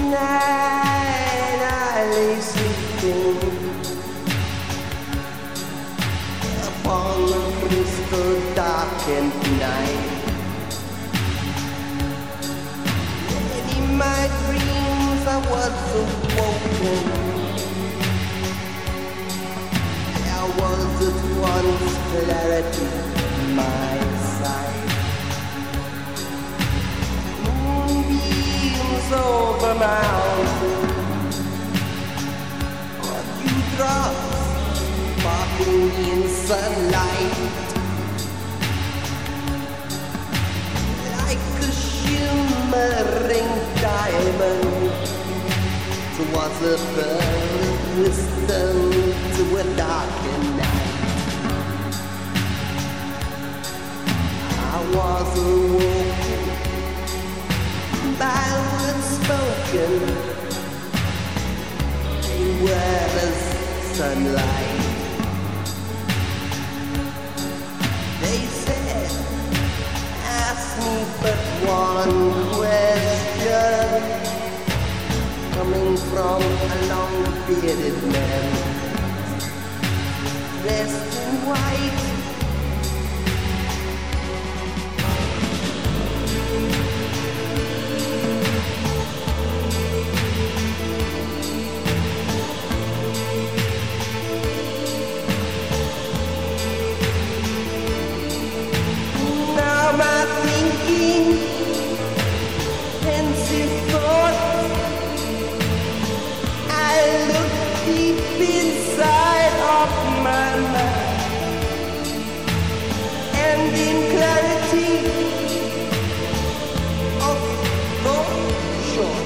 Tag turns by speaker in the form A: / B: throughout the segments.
A: night I lay sleeping upon the crystal darkened night. And in my dreams I was awoken. There was at once clarity in my sight. Moonbeams over mountains, or dewdrops sparkling in sunlight, like a shimmering diamond. Towards a pearl of wisdom to a darkened night. I was awoken by words spoken. They were as sunlight. They said, ask me but one question, coming from a long-bearded man, dressed in white. Now my thinking, pensive thoughts, I look deep inside of my mind, and in clarity of thought short,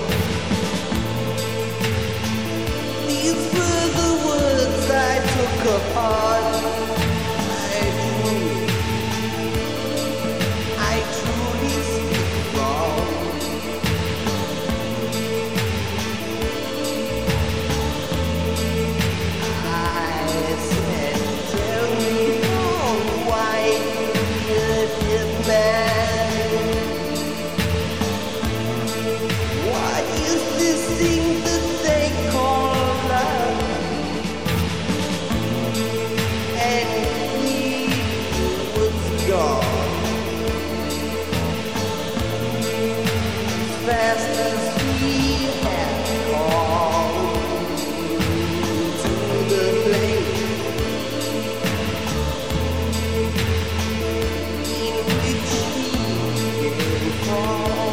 A: these were the words I took apart. I truly speak wrong. I said, tell me, oh, white-bearded man, what is this thing that they call love? And he was gone as fast as he had called to the place in which he came from.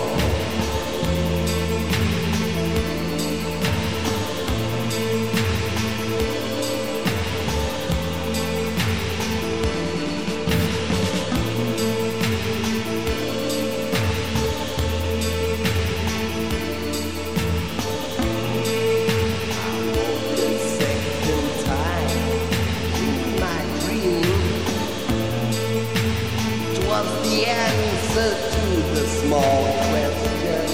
A: The second time in my dream, 'twas the answer to the small question.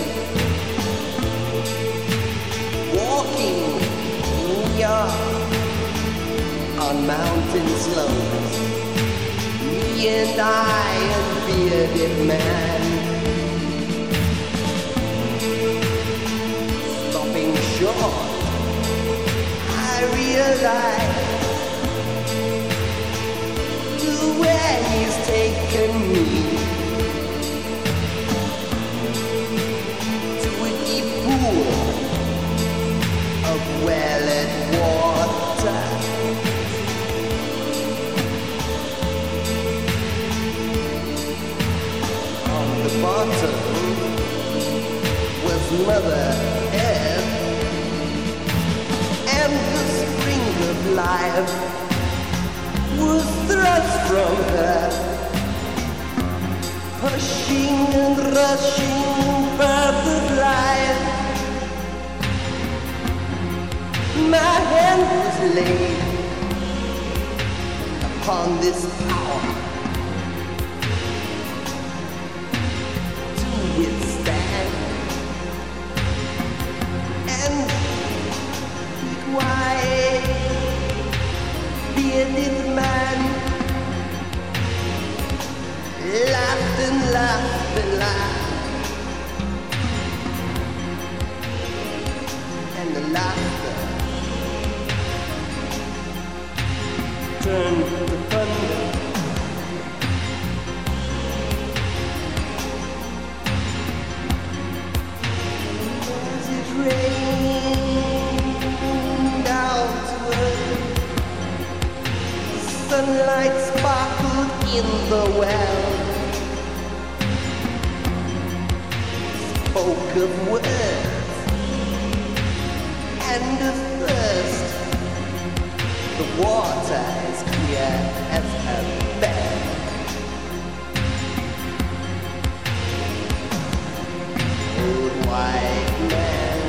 A: Walking in New York on mountain slopes, me and I, a bearded man, stopping short, I realized to where he's taken me, to a deep pool of well-lit water. On the bottom was Mother Earth, and the spring of life was thrust from her, pushing and rushing birth of life. My hand was laid upon this power to withstand, and quiet bearded man laughed and laughed and laughed. laughter turned to thunder. As it rained down to earth, sunlight sparkled in the well. Spoke of words and of thirst. The water is clear as a bed. Old white man,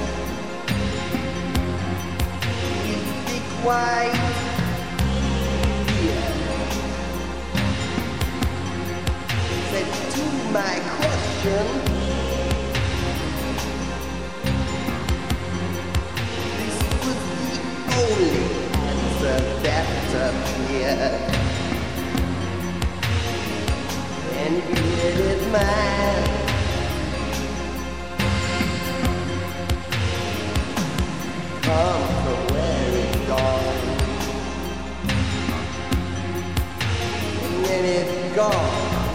A: his big white beard, said to my question, only answer that appeared. And bearded man, come from where it's gone. And when it's gone,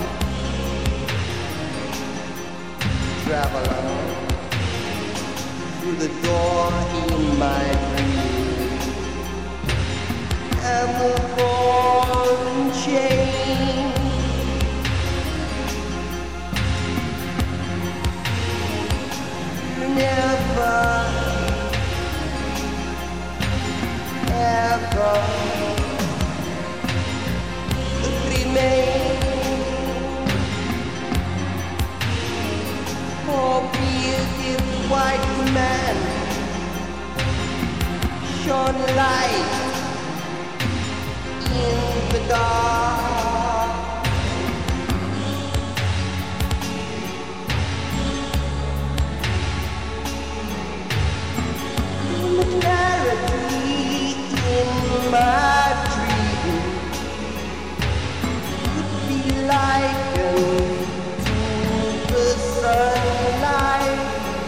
A: travel on through the door in my dream. And the ball and chain never, ever remain. For bearded white man shone light in the dark. And the clarity in my dream could be likened to the sunlight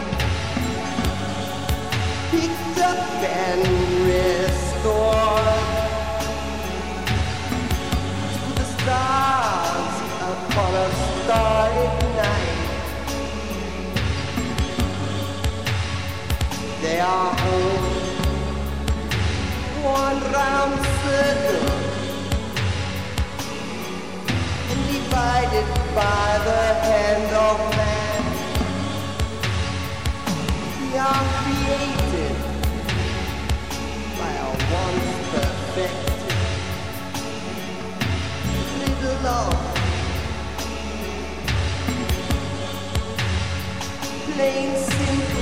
A: picked up and restored stars upon a starry night. They are all one round circle and divided by the hand of man. They are created by a once perfect love, plain simple.